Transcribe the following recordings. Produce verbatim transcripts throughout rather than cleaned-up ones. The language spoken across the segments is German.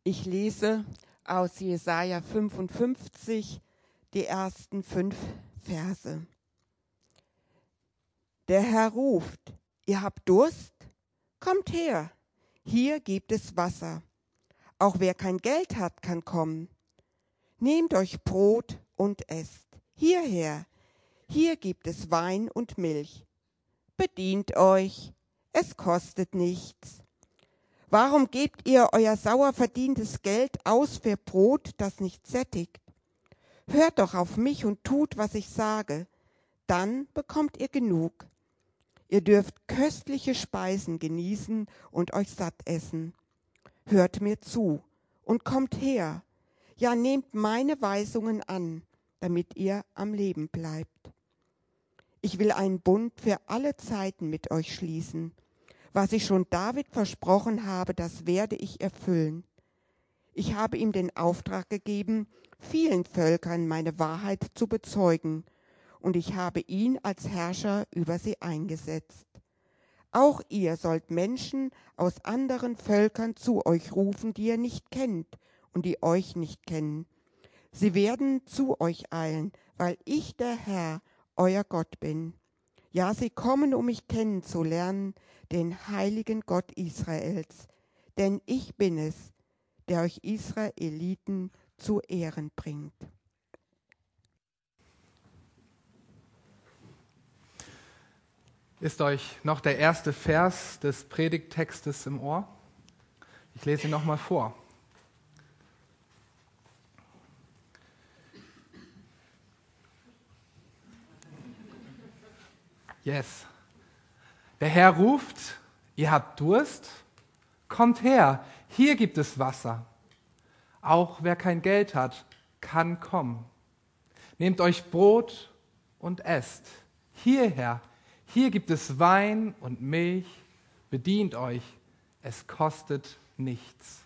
Ich lese aus Jesaja fünfundfünfzig die ersten fünf Verse. Der Herr ruft, ihr habt Durst? Kommt her, hier gibt es Wasser. Auch wer kein Geld hat, kann kommen. Nehmt euch Brot und esst. Hierher, hier gibt es Wein und Milch. Bedient euch, es kostet nichts. Warum gebt ihr euer sauer verdientes Geld aus für Brot, das nicht sättigt? Hört doch auf mich und tut, was ich sage, dann bekommt ihr genug. Ihr dürft köstliche Speisen genießen und euch satt essen. Hört mir zu und kommt her, ja nehmt meine Weisungen an, damit ihr am Leben bleibt. Ich will einen Bund für alle Zeiten mit euch schließen. Was ich schon David versprochen habe, das werde ich erfüllen. Ich habe ihm den Auftrag gegeben, vielen Völkern meine Wahrheit zu bezeugen, und ich habe ihn als Herrscher über sie eingesetzt. Auch ihr sollt Menschen aus anderen Völkern zu euch rufen, die ihr nicht kennt und die euch nicht kennen. Sie werden zu euch eilen, weil ich der Herr, euer Gott bin. Ja, sie kommen, um mich kennenzulernen, den heiligen Gott Israels. Denn ich bin es, der euch Israeliten zu Ehren bringt. Ist euch noch der erste Vers des Predigttextes im Ohr? Ich lese ihn nochmal vor. Yes. Der Herr ruft, ihr habt Durst? Kommt her, hier gibt es Wasser. Auch wer kein Geld hat, kann kommen. Nehmt euch Brot und esst. Hierher, hier gibt es Wein und Milch. Bedient euch, es kostet nichts.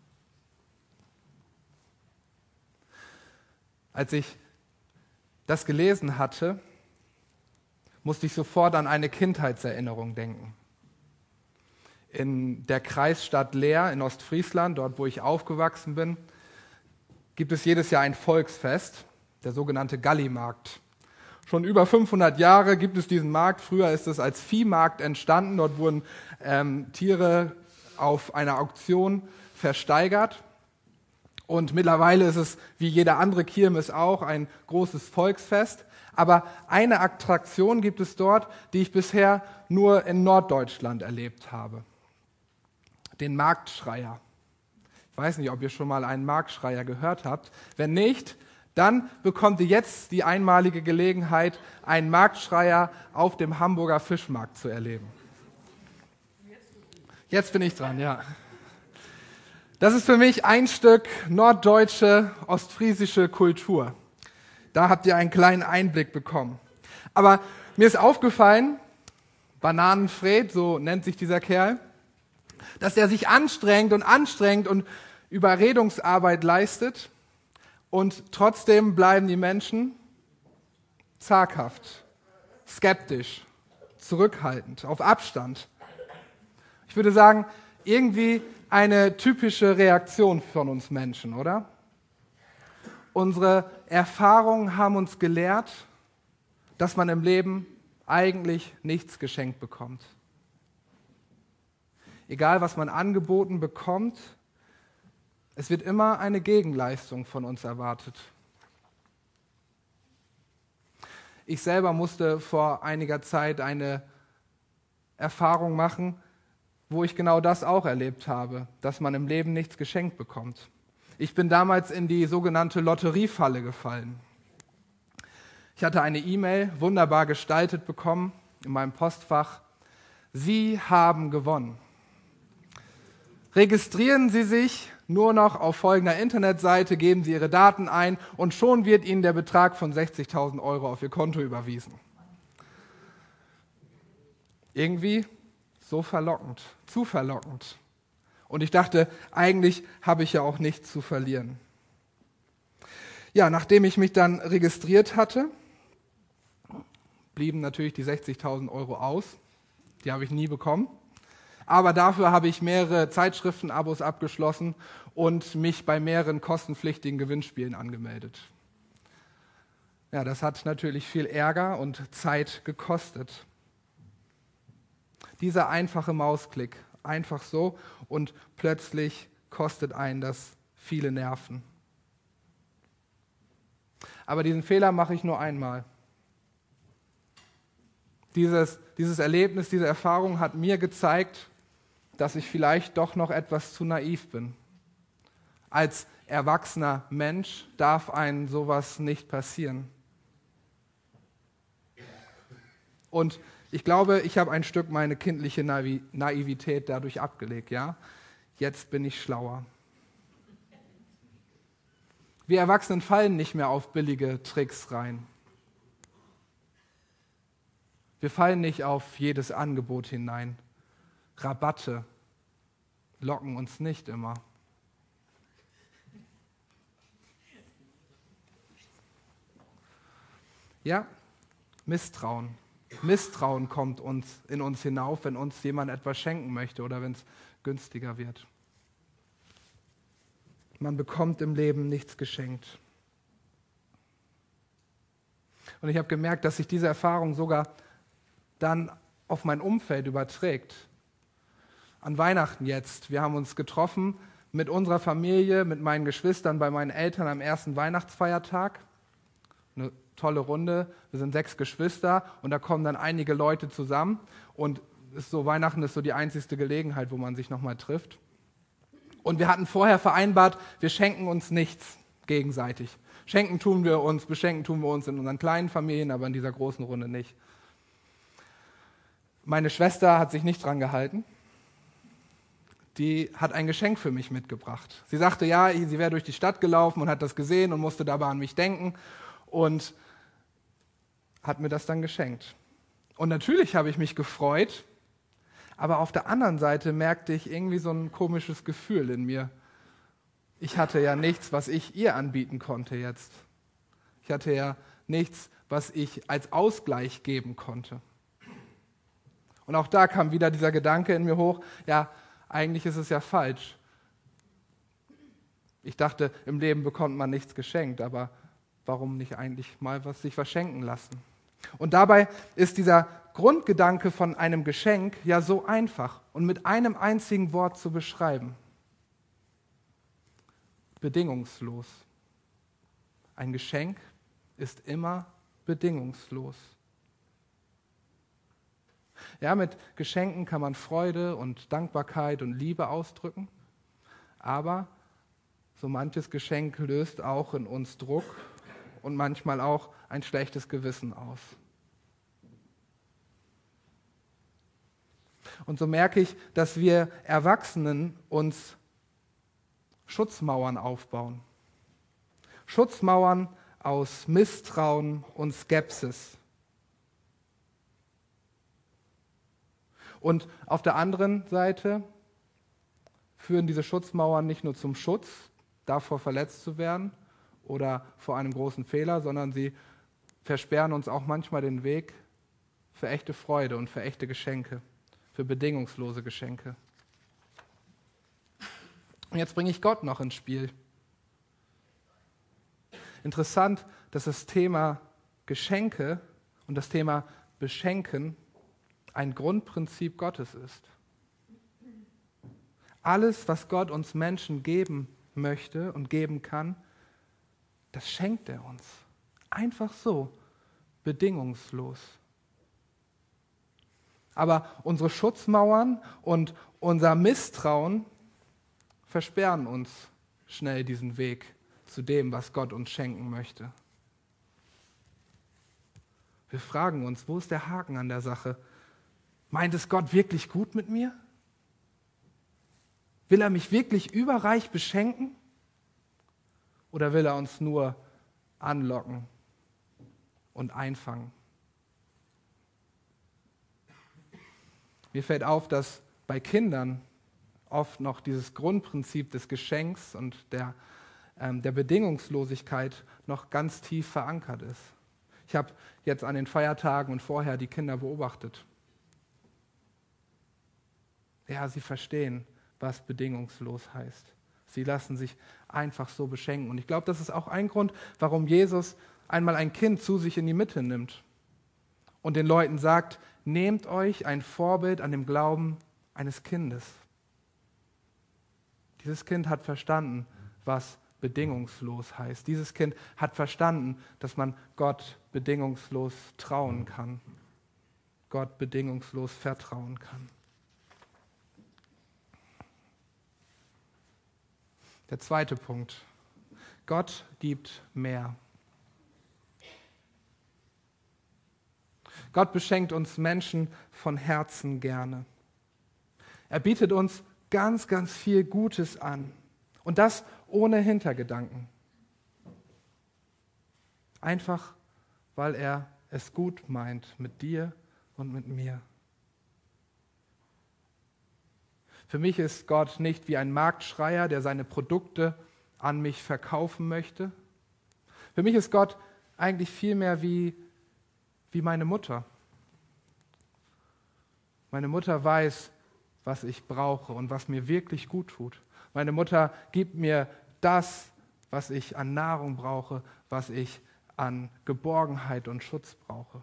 Als ich das gelesen hatte, musste ich sofort an eine Kindheitserinnerung denken. In der Kreisstadt Leer in Ostfriesland, dort wo ich aufgewachsen bin, gibt es jedes Jahr ein Volksfest, der sogenannte Gallimarkt. Schon über fünfhundert Jahre gibt es diesen Markt. Früher ist es als Viehmarkt entstanden. Dort wurden ähm, Tiere auf einer Auktion versteigert. Und mittlerweile ist es, wie jede andere Kirmes auch, ein großes Volksfest. Aber eine Attraktion gibt es dort, die ich bisher nur in Norddeutschland erlebt habe. Den Marktschreier. Ich weiß nicht, ob ihr schon mal einen Marktschreier gehört habt. Wenn nicht, dann bekommt ihr jetzt die einmalige Gelegenheit, einen Marktschreier auf dem Hamburger Fischmarkt zu erleben. Jetzt bin ich dran, ja. Das ist für mich ein Stück norddeutsche, ostfriesische Kultur. Da habt ihr einen kleinen Einblick bekommen. Aber mir ist aufgefallen, Bananenfred, so nennt sich dieser Kerl, dass er sich anstrengt und anstrengt und Überredungsarbeit leistet und trotzdem bleiben die Menschen zaghaft, skeptisch, zurückhaltend, auf Abstand. Ich würde sagen, irgendwie eine typische Reaktion von uns Menschen, oder? Unsere Erfahrungen haben uns gelehrt, dass man im Leben eigentlich nichts geschenkt bekommt. Egal, was man angeboten bekommt, es wird immer eine Gegenleistung von uns erwartet. Ich selber musste vor einiger Zeit eine Erfahrung machen, wo ich genau das auch erlebt habe, dass man im Leben nichts geschenkt bekommt. Ich bin damals in die sogenannte Lotteriefalle gefallen. Ich hatte eine E-Mail, wunderbar gestaltet bekommen, in meinem Postfach. Sie haben gewonnen. Registrieren Sie sich nur noch auf folgender Internetseite, geben Sie Ihre Daten ein und schon wird Ihnen der Betrag von sechzigtausend Euro auf Ihr Konto überwiesen. Irgendwie so verlockend, zu verlockend. Und ich dachte, eigentlich habe ich ja auch nichts zu verlieren. Ja, nachdem ich mich dann registriert hatte, blieben natürlich die sechzigtausend Euro aus. Die habe ich nie bekommen. aber dafür habe ich mehrere Zeitschriftenabos abgeschlossen und mich bei mehreren kostenpflichtigen Gewinnspielen angemeldet. Ja, das hat natürlich viel Ärger und Zeit gekostet. Dieser einfache Mausklick, einfach so, und plötzlich kostet einen das viele Nerven. Aber diesen Fehler mache ich nur einmal. Dieses, dieses Erlebnis, diese Erfahrung hat mir gezeigt, dass ich vielleicht doch noch etwas zu naiv bin. Als erwachsener Mensch darf einem sowas nicht passieren. Und ich glaube, ich habe ein Stück meine kindliche Naivität dadurch abgelegt. Ja? Jetzt bin ich schlauer. Wir Erwachsenen fallen nicht mehr auf billige Tricks rein. Wir fallen nicht auf jedes Angebot hinein. Rabatte locken uns nicht immer. Ja, Misstrauen. Misstrauen kommt uns in uns hinauf, wenn uns jemand etwas schenken möchte oder wenn es günstiger wird. Man bekommt im Leben nichts geschenkt. Und ich habe gemerkt, dass sich diese Erfahrung sogar dann auf mein Umfeld überträgt. An Weihnachten jetzt. Wir haben uns getroffen mit unserer Familie, mit meinen Geschwistern, bei meinen Eltern am ersten Weihnachtsfeiertag. Eine tolle Runde. Wir sind sechs Geschwister und da kommen dann einige Leute zusammen. Und ist so, Weihnachten ist so die einzigste Gelegenheit, wo man sich nochmal trifft. Und wir hatten vorher vereinbart, wir schenken uns nichts gegenseitig. Schenken tun wir uns, beschenken tun wir uns in unseren kleinen Familien, aber in dieser großen Runde nicht. Meine Schwester hat sich nicht dran gehalten. Die hat ein Geschenk für mich mitgebracht. Sie sagte, ja, sie wäre durch die Stadt gelaufen und hat das gesehen und musste dabei an mich denken und hat mir das dann geschenkt. Und natürlich habe ich mich gefreut, aber auf der anderen Seite merkte ich irgendwie so ein komisches Gefühl in mir. Ich hatte ja nichts, was ich ihr anbieten konnte jetzt. Ich hatte ja nichts, was ich als Ausgleich geben konnte. Und auch da kam wieder dieser Gedanke in mir hoch, ja, eigentlich ist es ja falsch. Ich dachte, im Leben bekommt man nichts geschenkt, aber warum nicht eigentlich mal was sich verschenken lassen? Und dabei ist dieser Grundgedanke von einem Geschenk ja so einfach und mit einem einzigen Wort zu beschreiben. Bedingungslos. Ein Geschenk ist immer bedingungslos. Ja, mit Geschenken kann man Freude und Dankbarkeit und Liebe ausdrücken, aber so manches Geschenk löst auch in uns Druck und manchmal auch ein schlechtes Gewissen aus. Und so merke ich, dass wir Erwachsenen uns Schutzmauern aufbauen. Schutzmauern aus Misstrauen und Skepsis. Und auf der anderen Seite führen diese Schutzmauern nicht nur zum Schutz, davor verletzt zu werden oder vor einem großen Fehler, sondern sie versperren uns auch manchmal den Weg für echte Freude und für echte Geschenke, für bedingungslose Geschenke. Und jetzt bringe ich Gott noch ins Spiel. Interessant, dass das Thema Geschenke und das Thema Beschenken ein Grundprinzip Gottes ist. Alles, was Gott uns Menschen geben möchte und geben kann, das schenkt er uns. Einfach so, bedingungslos. Aber unsere Schutzmauern und unser Misstrauen versperren uns schnell diesen Weg zu dem, was Gott uns schenken möchte. Wir fragen uns, wo ist der Haken an der Sache? Meint es Gott wirklich gut mit mir? Will er mich wirklich überreich beschenken? Oder will er uns nur anlocken und einfangen? Mir fällt auf, dass bei Kindern oft noch dieses Grundprinzip des Geschenks und der, ähm, der Bedingungslosigkeit noch ganz tief verankert ist. Ich habe jetzt an den Feiertagen und vorher die Kinder beobachtet. Ja, sie verstehen, was bedingungslos heißt. Sie lassen sich einfach so beschenken. Und ich glaube, das ist auch ein Grund, warum Jesus einmal ein Kind zu sich in die Mitte nimmt und den Leuten sagt, nehmt euch ein Vorbild an dem Glauben eines Kindes. Dieses Kind hat verstanden, was bedingungslos heißt. Dieses Kind hat verstanden, dass man Gott bedingungslos trauen kann. Gott bedingungslos vertrauen kann. Der zweite Punkt. Gott gibt mehr. Gott beschenkt uns Menschen von Herzen gerne. Er bietet uns ganz, ganz viel Gutes an. Und das ohne Hintergedanken. Einfach, weil er es gut meint mit dir und mit mir. Für mich ist Gott nicht wie ein Marktschreier, der seine Produkte an mich verkaufen möchte. Für mich ist Gott eigentlich vielmehr wie, wie meine Mutter. Meine Mutter weiß, was ich brauche und was mir wirklich gut tut. Meine Mutter gibt mir das, was ich an Nahrung brauche, was ich an Geborgenheit und Schutz brauche.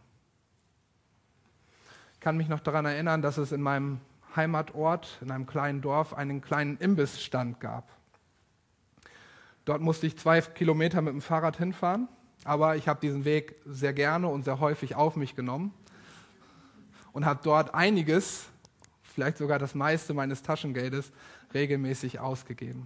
Ich kann mich noch daran erinnern, dass es in meinem Heimatort, in einem kleinen Dorf, einen kleinen Imbissstand gab. Dort musste ich zwei Kilometer mit dem Fahrrad hinfahren, aber ich habe diesen Weg sehr gerne und sehr häufig auf mich genommen und habe dort einiges, vielleicht sogar das meiste meines Taschengeldes, regelmäßig ausgegeben.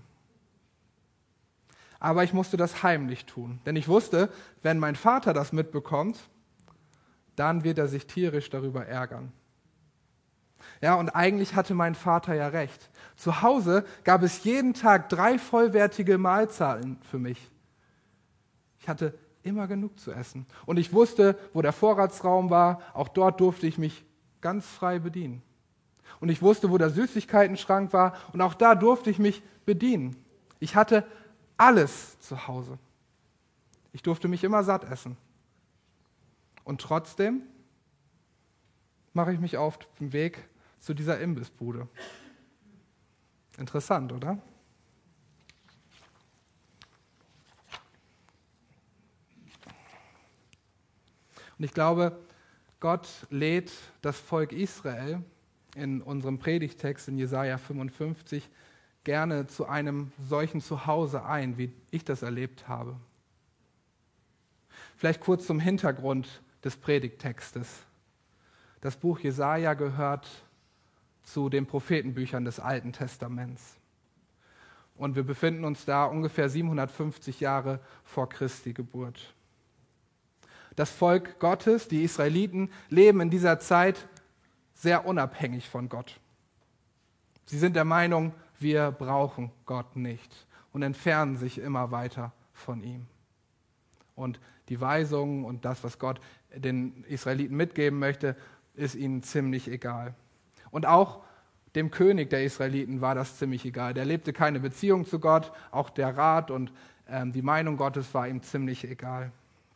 Aber ich musste das heimlich tun, denn ich wusste, wenn mein Vater das mitbekommt, dann wird er sich tierisch darüber ärgern. Ja, und eigentlich hatte mein Vater ja recht. Zu Hause gab es jeden Tag drei vollwertige Mahlzeiten für mich. Ich hatte immer genug zu essen. Und ich wusste, wo der Vorratsraum war, auch dort durfte ich mich ganz frei bedienen. Und ich wusste, wo der Süßigkeitenschrank war, und auch da durfte ich mich bedienen. Ich hatte alles zu Hause. Ich durfte mich immer satt essen. Und trotzdem mache ich mich auf den Weg zu dieser Imbissbude. Interessant, oder? Und ich glaube, Gott lädt das Volk Israel in unserem Predigtext in Jesaja fünfundfünfzig gerne zu einem solchen Zuhause ein, wie ich das erlebt habe. Vielleicht kurz zum Hintergrund des Predigttextes. Das Buch Jesaja gehört zu den Prophetenbüchern des Alten Testaments. Und wir befinden uns da ungefähr siebenhundertfünfzig Jahre vor Christi Geburt. Das Volk Gottes, die Israeliten, leben in dieser Zeit sehr unabhängig von Gott. Sie sind der Meinung, wir brauchen Gott nicht und entfernen sich immer weiter von ihm. Und die Weisungen und das, was Gott den Israeliten mitgeben möchte, ist ihnen ziemlich egal. Und auch dem König der Israeliten war das ziemlich egal. Der lebte keine Beziehung zu Gott, auch der Rat und ähm, die Meinung Gottes war ihm ziemlich egal.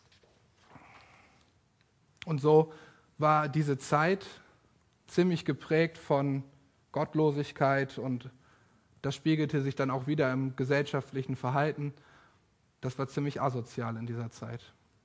Und so war diese Zeit ziemlich geprägt von Gottlosigkeit und das spiegelte sich dann auch wieder im gesellschaftlichen Verhalten. Das war ziemlich asozial in dieser Zeit.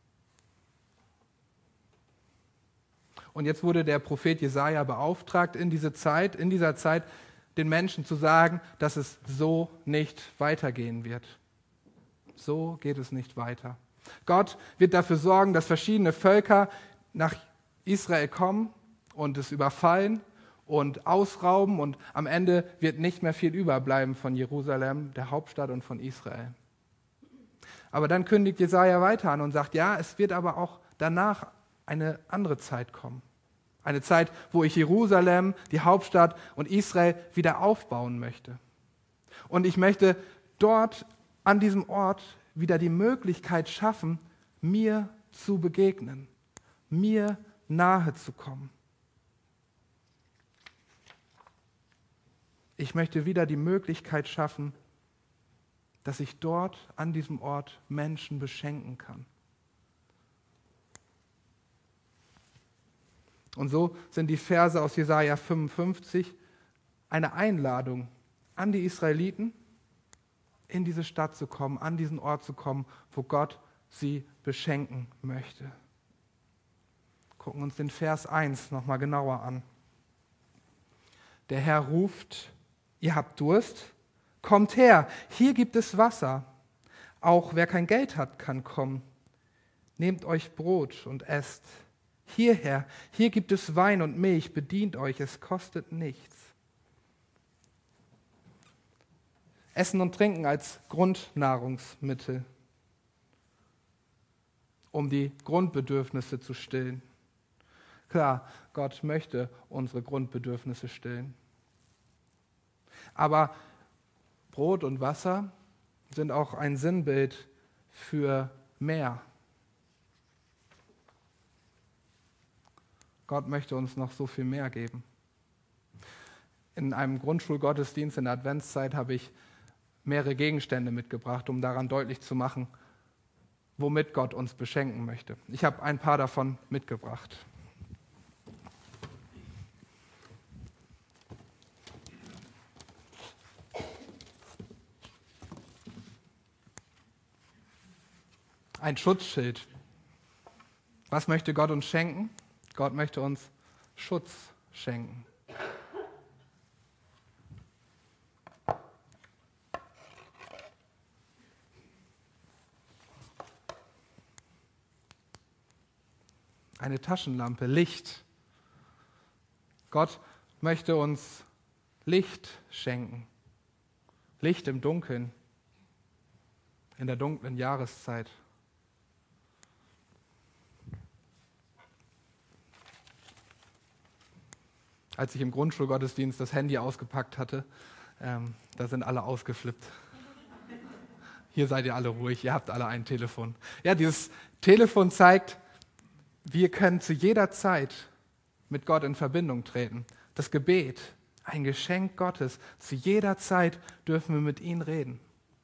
Und jetzt wurde der Prophet Jesaja beauftragt, in diese Zeit, in dieser Zeit den Menschen zu sagen, dass es so nicht weitergehen wird. So geht es nicht weiter. Gott wird dafür sorgen, dass verschiedene Völker nach Israel kommen und es überfallen und ausrauben und am Ende wird nicht mehr viel überbleiben von Jerusalem, der Hauptstadt, und von Israel. Aber dann kündigt Jesaja weiter an und sagt, ja, es wird aber auch danach eine andere Zeit kommen. Eine Zeit, wo ich Jerusalem, die Hauptstadt und Israel wieder aufbauen möchte. Und ich möchte dort an diesem Ort wieder die Möglichkeit schaffen, mir zu begegnen, mir nahe zu kommen. Ich möchte wieder die Möglichkeit schaffen, dass ich dort an diesem Ort Menschen beschenken kann. Und so sind die Verse aus Jesaja fünfundfünfzig eine Einladung an die Israeliten, in diese Stadt zu kommen, an diesen Ort zu kommen, wo Gott sie beschenken möchte. Gucken uns den Vers eins nochmal genauer an. Der Herr ruft, ihr habt Durst, kommt her, hier gibt es Wasser. Auch wer kein Geld hat, kann kommen. Nehmt euch Brot und esst. Hierher, hier gibt es Wein und Milch, bedient euch, es kostet nichts. Essen und Trinken als Grundnahrungsmittel, um die Grundbedürfnisse zu stillen. Klar, Gott möchte unsere Grundbedürfnisse stillen. Aber Brot und Wasser sind auch ein Sinnbild für mehr. Gott möchte uns noch so viel mehr geben. In einem Grundschulgottesdienst in der Adventszeit habe ich mehrere Gegenstände mitgebracht, um daran deutlich zu machen, womit Gott uns beschenken möchte. Ich habe ein paar davon mitgebracht. Ein Schutzschild. Was möchte Gott uns schenken? Gott möchte uns Schutz schenken. Eine Taschenlampe, Licht. Gott möchte uns Licht schenken. Licht im Dunkeln, in der dunklen Jahreszeit. Als ich im Grundschulgottesdienst das Handy ausgepackt hatte, ähm, da sind alle ausgeflippt. Hier seid ihr alle ruhig, ihr habt alle ein Telefon. Ja, dieses Telefon zeigt, wir können zu jeder Zeit mit Gott in Verbindung treten. Das Gebet, ein Geschenk Gottes. Zu jeder Zeit dürfen wir mit ihm reden.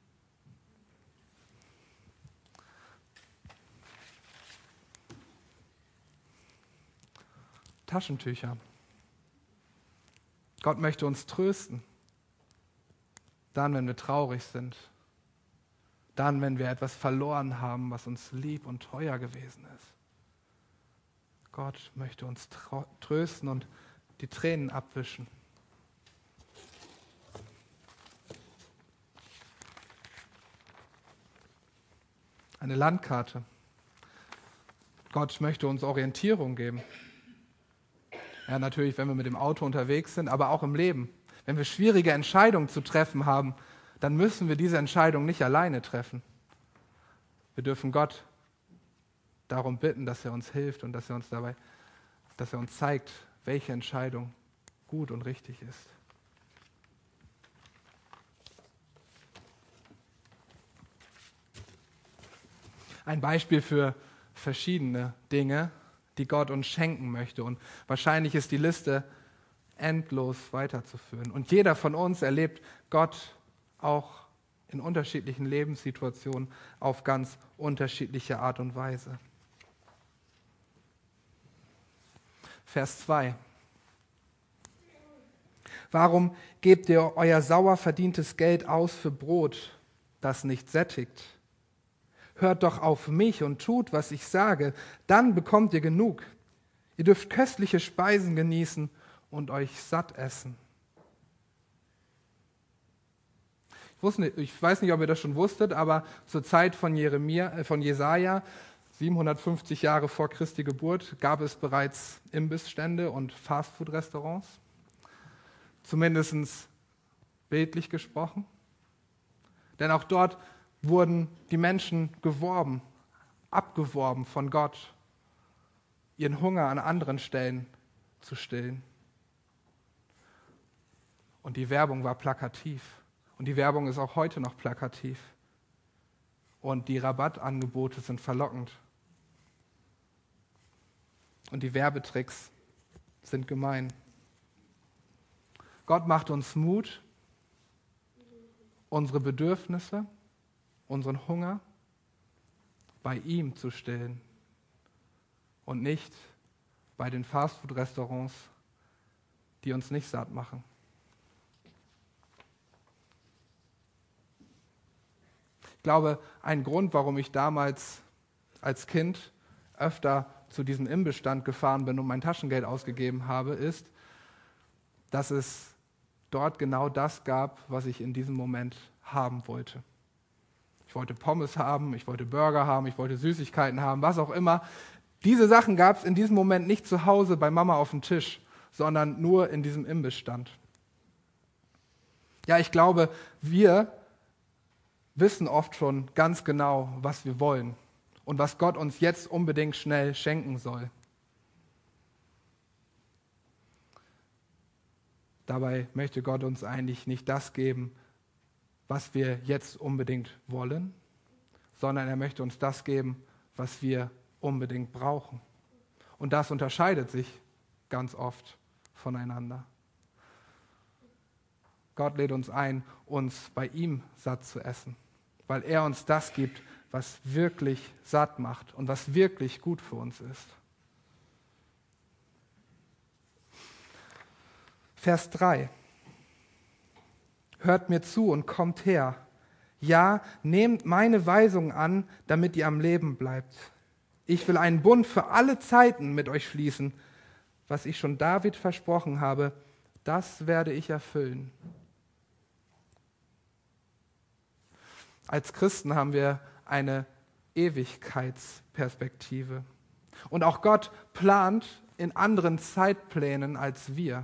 Taschentücher. Gott möchte uns trösten. Dann, wenn wir traurig sind. Dann, wenn wir etwas verloren haben, was uns lieb und teuer gewesen ist. Gott möchte uns trösten und die Tränen abwischen. Eine Landkarte. Gott möchte uns Orientierung geben. Ja, natürlich, wenn wir mit dem Auto unterwegs sind, aber auch im Leben. Wenn wir schwierige Entscheidungen zu treffen haben, dann müssen wir diese Entscheidung nicht alleine treffen. Wir dürfen Gott darum bitten, dass er uns hilft und dass er uns dabei, dass er uns zeigt, welche Entscheidung gut und richtig ist. Ein Beispiel für verschiedene Dinge, die Gott uns schenken möchte. Und wahrscheinlich ist die Liste endlos weiterzuführen. Und jeder von uns erlebt Gott auch in unterschiedlichen Lebenssituationen auf ganz unterschiedliche Art und Weise. Vers zwei. Warum gebt ihr euer sauer verdientes Geld aus für Brot, das nicht sättigt? Hört doch auf mich und tut, was ich sage, dann bekommt ihr genug. Ihr dürft köstliche Speisen genießen und euch satt essen. Ich, wusste nicht, ich weiß nicht, ob ihr das schon wusstet, aber zur Zeit von, Jeremia, von Jesaja, siebenhundertfünfzig Jahre vor Christi Geburt, gab es bereits Imbissstände und Fastfood-Restaurants. Zumindest bildlich gesprochen. Denn auch dort wurden die Menschen geworben, abgeworben von Gott, ihren Hunger an anderen Stellen zu stillen. Und die Werbung war plakativ. Und die Werbung ist auch heute noch plakativ. Und die Rabattangebote sind verlockend. Und die Werbetricks sind gemein. Gott macht uns Mut, unsere Bedürfnisse, unseren Hunger bei ihm zu stillen und nicht bei den Fastfood-Restaurants, die uns nicht satt machen. glaube, ein Grund, warum ich damals als Kind öfter zu diesem Imbissstand gefahren bin und mein Taschengeld ausgegeben habe, ist, dass es dort genau das gab, was ich in diesem Moment haben wollte. Ich wollte Pommes haben, ich wollte Burger haben, ich wollte Süßigkeiten haben, was auch immer. Diese Sachen gab es in diesem Moment nicht zu Hause bei Mama auf dem Tisch, sondern nur in diesem Imbissstand. Ja, ich glaube, wir wissen oft schon ganz genau, was wir wollen und was Gott uns jetzt unbedingt schnell schenken soll. Dabei möchte Gott uns eigentlich nicht das geben, was wir jetzt unbedingt wollen, sondern er möchte uns das geben, was wir unbedingt brauchen. Und das unterscheidet sich ganz oft voneinander. Gott lädt uns ein, uns bei ihm satt zu essen, weil er uns das gibt, was wirklich satt macht und was wirklich gut für uns ist. Vers drei. Hört mir zu und kommt her. Ja, nehmt meine Weisungen an, damit ihr am Leben bleibt. Ich will einen Bund für alle Zeiten mit euch schließen. Was ich schon David versprochen habe, das werde ich erfüllen. Als Christen haben wir eine Ewigkeitsperspektive. Und auch Gott plant in anderen Zeitplänen als wir.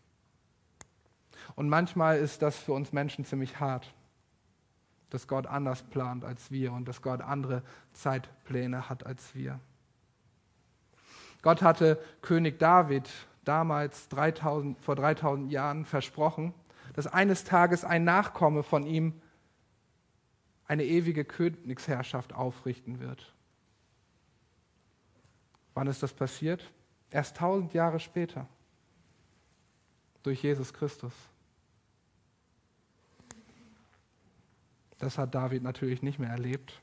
Und manchmal ist das für uns Menschen ziemlich hart, dass Gott anders plant als wir und dass Gott andere Zeitpläne hat als wir. Gott hatte König David damals dreitausend, vor dreitausend Jahren versprochen, dass eines Tages ein Nachkomme von ihm eine ewige Königsherrschaft aufrichten wird. Wann ist das passiert? Erst tausend Jahre später, durch Jesus Christus. Das hat David natürlich nicht mehr erlebt.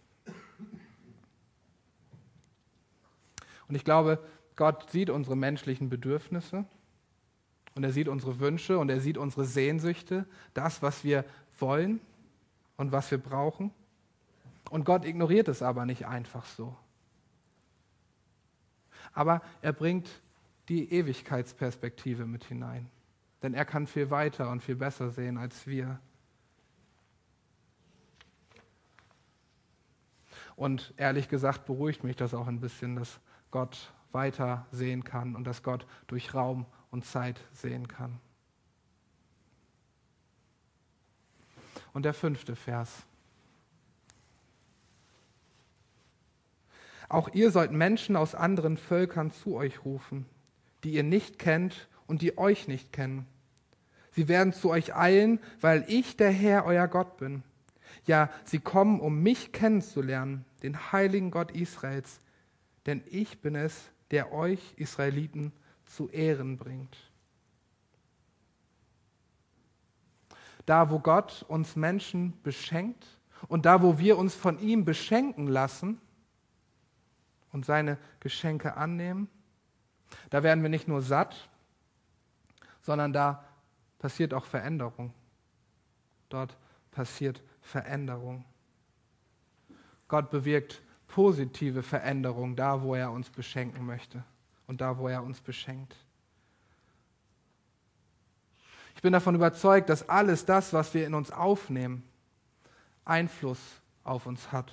Und ich glaube, Gott sieht unsere menschlichen Bedürfnisse und er sieht unsere Wünsche und er sieht unsere Sehnsüchte, das, was wir wollen und was wir brauchen. Und Gott ignoriert es aber nicht einfach so. Aber er bringt die Ewigkeitsperspektive mit hinein. Denn er kann viel weiter und viel besser sehen als wir. Und ehrlich gesagt beruhigt mich das auch ein bisschen, dass Gott weiter sehen kann und dass Gott durch Raum und Zeit sehen kann. Und der fünfte Vers. Auch ihr sollt Menschen aus anderen Völkern zu euch rufen, die ihr nicht kennt und die euch nicht kennen. Sie werden zu euch eilen, weil ich der Herr, euer Gott bin. Ja, sie kommen, um mich kennenzulernen, den heiligen Gott Israels, denn ich bin es, der euch Israeliten zu Ehren bringt. Da, wo Gott uns Menschen beschenkt und da, wo wir uns von ihm beschenken lassen und seine Geschenke annehmen, da werden wir nicht nur satt, sondern da passiert auch Veränderung. Dort passiert Veränderung. Gott bewirkt positive Veränderung da, wo er uns beschenken möchte und da, wo er uns beschenkt. Ich bin davon überzeugt, dass alles das, was wir in uns aufnehmen, Einfluss auf uns hat.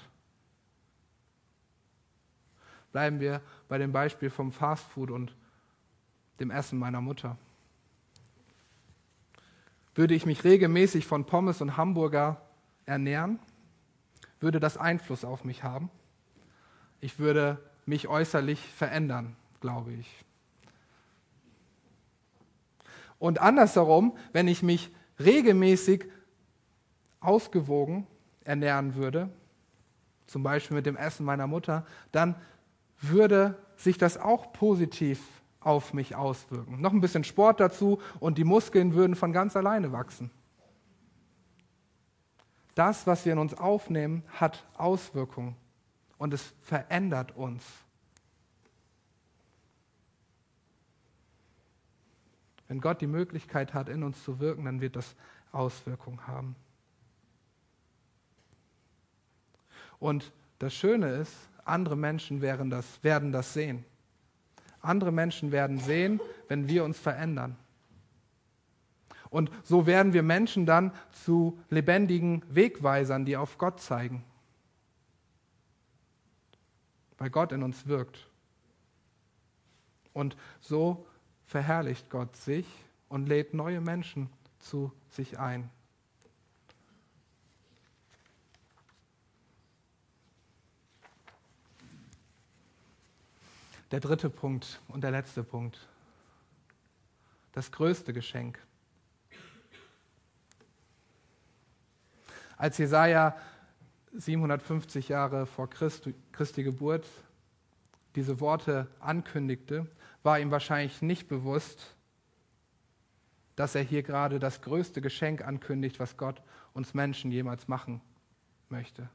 Bleiben wir bei dem Beispiel vom Fastfood und dem Essen meiner Mutter. Würde ich mich regelmäßig von Pommes und Hamburger ernähren, würde das Einfluss auf mich haben. Ich würde mich äußerlich verändern, glaube ich. Und andersherum, wenn ich mich regelmäßig ausgewogen ernähren würde, zum Beispiel mit dem Essen meiner Mutter, dann würde sich das auch positiv auf mich auswirken. Noch ein bisschen Sport dazu und die Muskeln würden von ganz alleine wachsen. Das, was wir in uns aufnehmen, hat Auswirkungen und es verändert uns. Wenn Gott die Möglichkeit hat, in uns zu wirken, dann wird das Auswirkungen haben. Und das Schöne ist, andere Menschen werden das, werden das sehen. Andere Menschen werden sehen, wenn wir uns verändern. Und so werden wir Menschen dann zu lebendigen Wegweisern, die auf Gott zeigen. Weil Gott in uns wirkt. Und so verherrlicht Gott sich und lädt neue Menschen zu sich ein. Der dritte Punkt und der letzte Punkt. Das größte Geschenk. Als Jesaja siebenhundertfünfzig Jahre vor Christi, Christi Geburt diese Worte ankündigte, war ihm wahrscheinlich nicht bewusst, dass er hier gerade das größte Geschenk ankündigt, was Gott uns Menschen jemals machen möchte.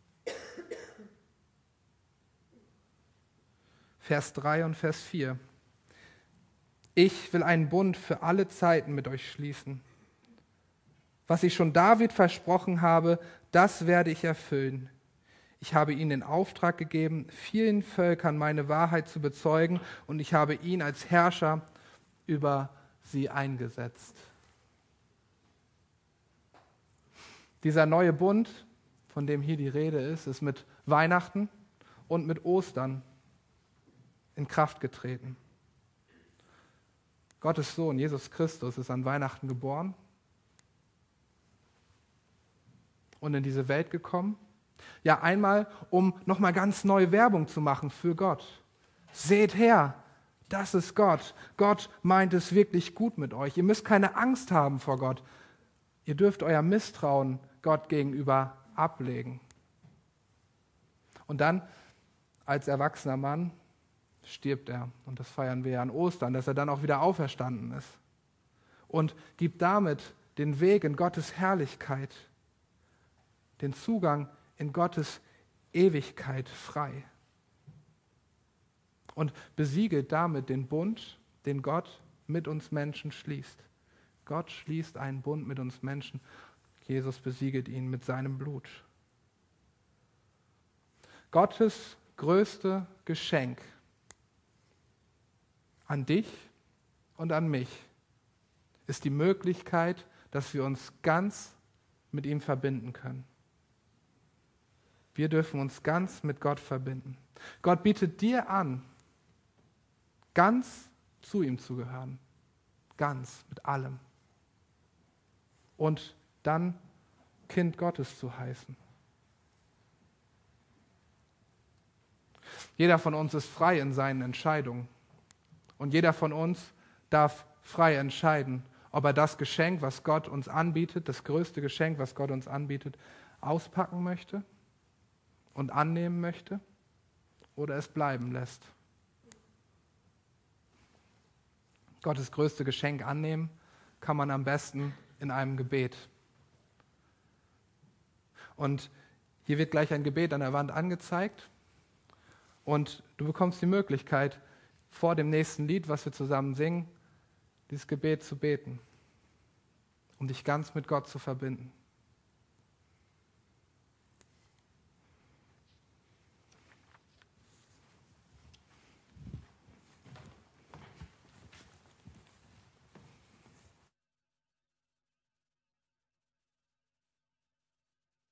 Vers drei und Vers vier. Ich will einen Bund für alle Zeiten mit euch schließen. Was ich schon David versprochen habe, das werde ich erfüllen. Ich habe ihm den Auftrag gegeben, vielen Völkern meine Wahrheit zu bezeugen, und ich habe ihn als Herrscher über sie eingesetzt. Dieser neue Bund, von dem hier die Rede ist, ist mit Weihnachten und mit Ostern in Kraft getreten. Gottes Sohn, Jesus Christus, ist an Weihnachten geboren und in diese Welt gekommen. Ja, einmal, um nochmal ganz neue Werbung zu machen für Gott. Seht her, das ist Gott. Gott meint es wirklich gut mit euch. Ihr müsst keine Angst haben vor Gott. Ihr dürft euer Misstrauen Gott gegenüber ablegen. Und dann, als erwachsener Mann, stirbt er. Und das feiern wir ja an Ostern, dass er dann auch wieder auferstanden ist. Und gibt damit den Weg in Gottes Herrlichkeit, den Zugang in Gottes Ewigkeit frei. Und besiegelt damit den Bund, den Gott mit uns Menschen schließt. Gott schließt einen Bund mit uns Menschen. Jesus besiegelt ihn mit seinem Blut. Gottes größte Geschenk an dich und an mich ist die Möglichkeit, dass wir uns ganz mit ihm verbinden können. Wir dürfen uns ganz mit Gott verbinden. Gott bietet dir an, ganz zu ihm zu gehören. Ganz, mit allem. Und dann Kind Gottes zu heißen. Jeder von uns ist frei in seinen Entscheidungen. Und jeder von uns darf frei entscheiden, ob er das Geschenk, was Gott uns anbietet, das größte Geschenk, was Gott uns anbietet, auspacken möchte und annehmen möchte oder es bleiben lässt. Gottes größte Geschenk annehmen kann man am besten in einem Gebet. Und hier wird gleich ein Gebet an der Wand angezeigt und du bekommst die Möglichkeit, vor dem nächsten Lied, was wir zusammen singen, dieses Gebet zu beten, um dich ganz mit Gott zu verbinden.